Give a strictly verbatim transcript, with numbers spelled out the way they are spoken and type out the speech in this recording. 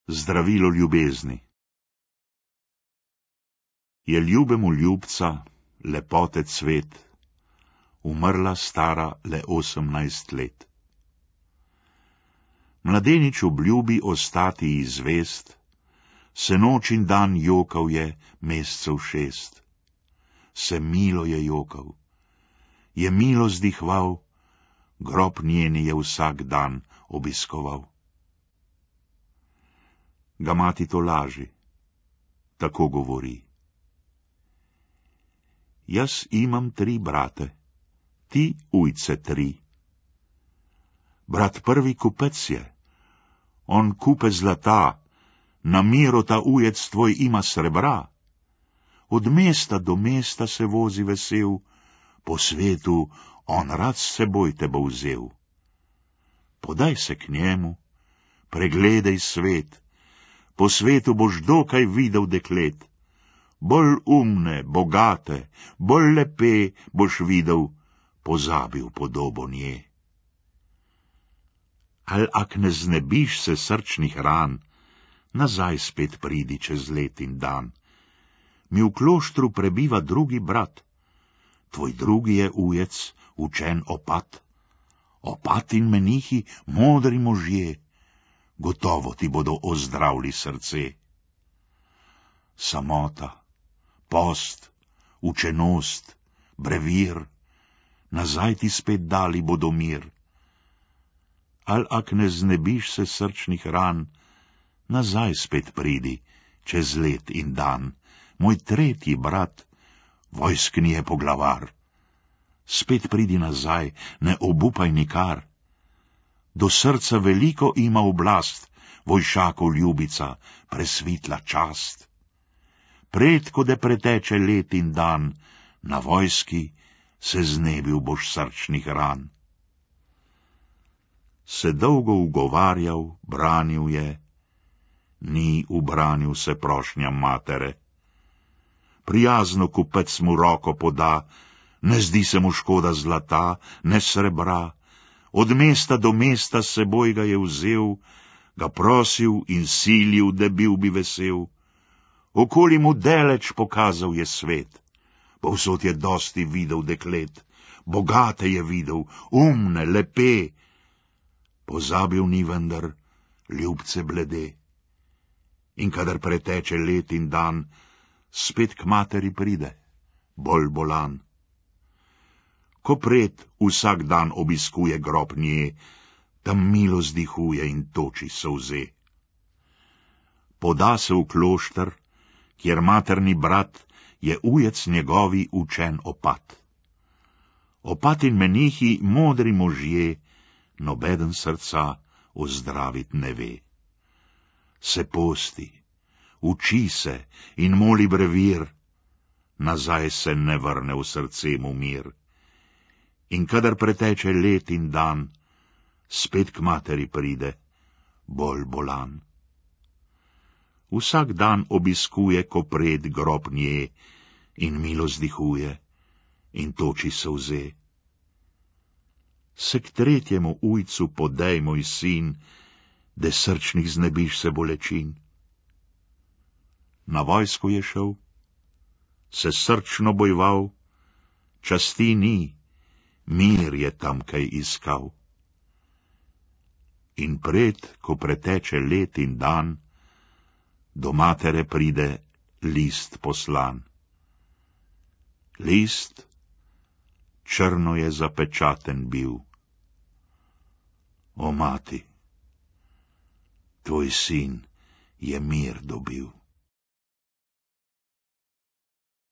Zdravilo ljubezni. Je ljubemu ljubca, lepote cvet, umrla stara le osemnajst let. Mladenič obljubi ostati ji zvest, se noč in dan jokal je mesecev šest. Se milo je jokal, je milo zdihval, grob njeni je vsak dan obiskoval. Ga mati to laži, tako govori. Jaz imam tri brate, ti ujce tri. Brat prvi kupec je, on kupe zlata, na miro ta ujec tvoj ima srebra. Od mesta do mesta se vozi vesel, po svetu on rad s seboj te bo vzel. Podaj se k njemu, pregledaj svet, po svetu boš dokaj videl deklet. Bolj umne, bogate, bolj lepe boš videl, pozabil podobo nje. Al ak ne znebiš se srčnih ran, nazaj spet pridi čez let in dan. Mi v kloštru prebiva drugi brat, tvoj drugi je ujec, učen opat. Opat in menihi, modri možje, gotovo ti bodo ozdravili srce. Samota, post, učenost, brevir, nazaj ti spet dali bodo mir. Al ak ne znebiš se srčnih ran, nazaj spet pridi, čez let in dan, moj tretji brat, vojskni je poglavar. Spet pridi nazaj, ne obupaj nikar. Do srca veliko ima oblast, vojšakov ljubica, presvitla čast. Pred, ko da preteče let in dan, na vojski se znebil boš srčnih ran. Se dolgo ugovarjal, branil je, ni ubranil se prošnja matere. Prijazno kupec mu roko poda, ne zdi se mu škoda zlata, ne srebra. Od mesta do mesta seboj ga je vzel, ga prosil in silil, da bil bi vesel. Okoli mu daleč pokazal je svet, povsod je dosti videl deklet, bogate je videl, umne, lepe. Pozabil ni vendar, ljubce blede. In kadar preteče let in dan, spet k materi pride, bolj bolan. Ko pred vsak dan obiskuje grob nje, tam milo zdihuje in toči solze. Poda se v klošter, kjer materni brat je ujec njegovi učen opat. Opat in menihi, modri možje, nobeden srca ozdravit ne ve. Se posti, uči se in moli brevir, nazaj se ne vrne v srce mu mir. In kadar preteče let in dan, spet k materi pride, bolj bolan. Vsak dan obiskuje, ko pred grob nje, in milo zdihuje in toči solze. Se k tretjemu ujcu podej, moj sin, da srčnih znebiš se bolečin. Na vojsko je šel, se srčno bojval, časti ni, mir je tam kaj iskal. In pred, ko preteče let in dan, do matere pride list poslan. List črno je zapečaten bil. O mati, tvoj sin je mir dobil.